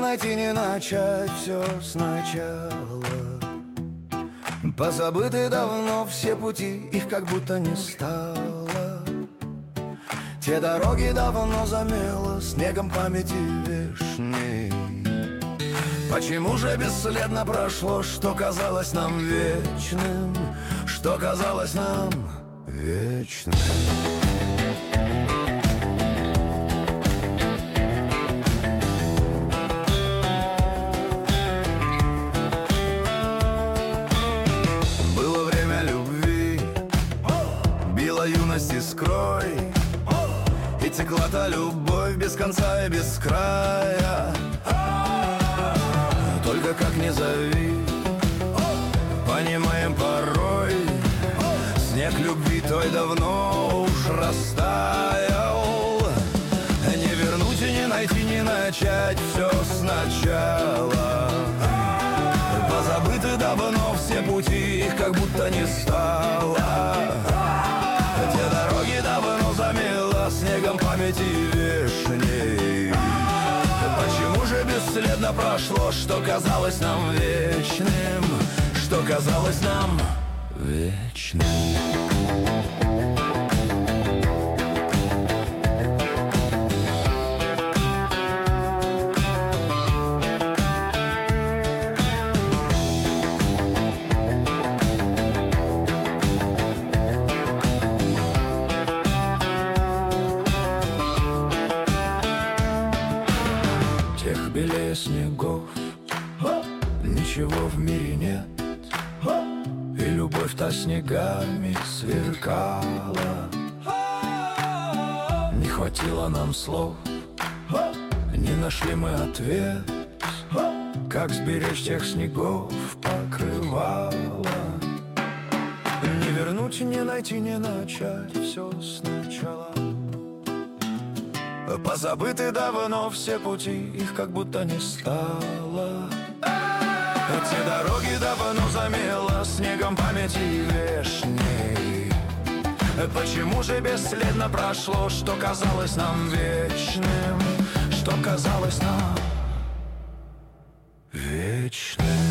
найти, не начать все сначала. Позабыты давно все пути, их как будто не стало. Те дороги давно замело снегом памяти вешней. Почему же бесследно прошло, что казалось нам вечным, что казалось нам вечным? Было время любви, била юность искрой, и текла та любовь без конца и без края. Только как ни зови, понимаем порой, снег любви той давно уж растаял. Не вернуть и не найти, не начать все сначала. Позабыты давно все пути, их как будто не стало. Те дороги давно замело снегом памяти вешней. Почему же бесследно прошло, что казалось нам вечным, что казалось нам вечным? Белее снегов ничего в мире нет, и любовь та снегами сверкала. Не хватило нам слов, не нашли мы ответ, как сберечь тех снегов покрывало. Не вернуть, не найти, не начать все сначала. Позабыты давно все пути, их как будто не стало. Эти дороги давно замело снегом памяти вешней. Почему же бесследно прошло, что казалось нам вечным, что казалось нам вечным?